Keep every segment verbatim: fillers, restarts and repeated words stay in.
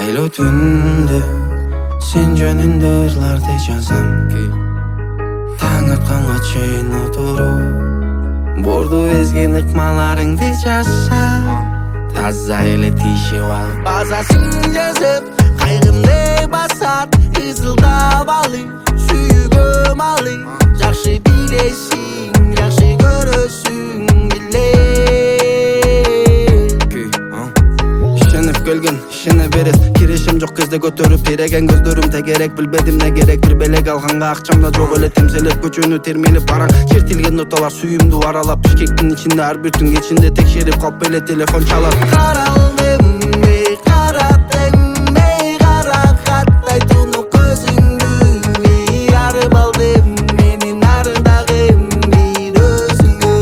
Айлуу түндө сен жөнүндө ырларды жазам. Таң атканга чейин отуруп борду эзген ыкмаларыңды жазса, таза эле тишип алып базасын жазып, кайгымды басат ызылдап алып, сүйгөм алып. Жакшы билесиң, жакшы көрөсүң биле. Ишенип келген, ишене берет. Кирешим жок кезде көтөрүп тиреген көздөрүм тегерек. Билбедим не керек, бир белек алганга акчамда жок эле темселеп. Көчөнү термелеп бараң, чертилген ноталар сүйүмдү аралап. Бишкектин ичинде ар бир түн кечинде текшерип калып эле телефон чалат. Каралдым, эй караттым, эй каракаттай тунук көзүңдү, эй арып алдым менин арындагым бир өзүңгө.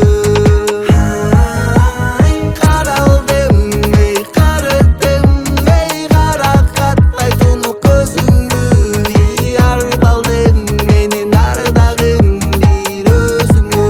Каралдым, эй караттым, эй каракаттай тунук көзүңдү, эй арып алдым менин арындагым бир өзүңгө.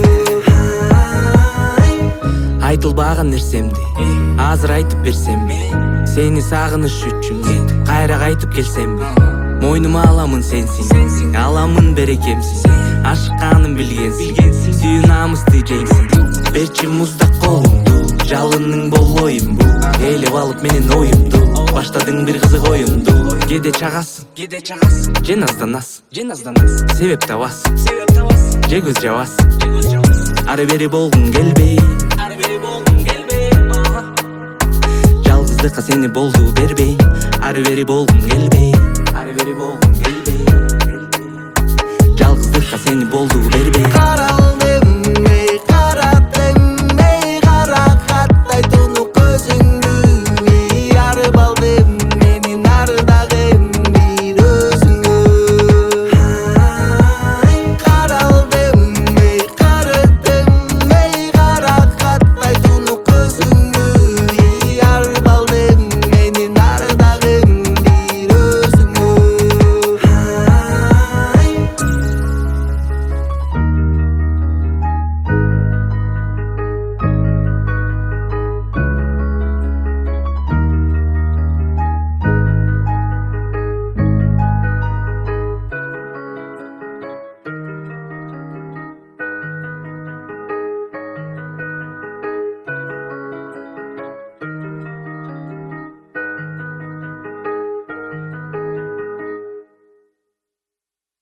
Айтылбаган нерсемди азыр айтып берсемби, сени сагыныш үчүн кайра кайтып келсемби, мойнума аламын сенсиң, аламын берекемсиң, ашыкканын билгенсиң, сүйүү намысты жеңсиң. Берчи муздак колуңду, жалының болоюмбу, ээлеп алып менин оюмду, баштадың бир кызык оюмду. Кээде чагасың, же назданасың, себеп табасың, же көз жабасың, ары бери болгуң келбей, жалгыздыкка сени болду бербей, ары бери болгуң келбей, жалгыздыкка сени болду бербей.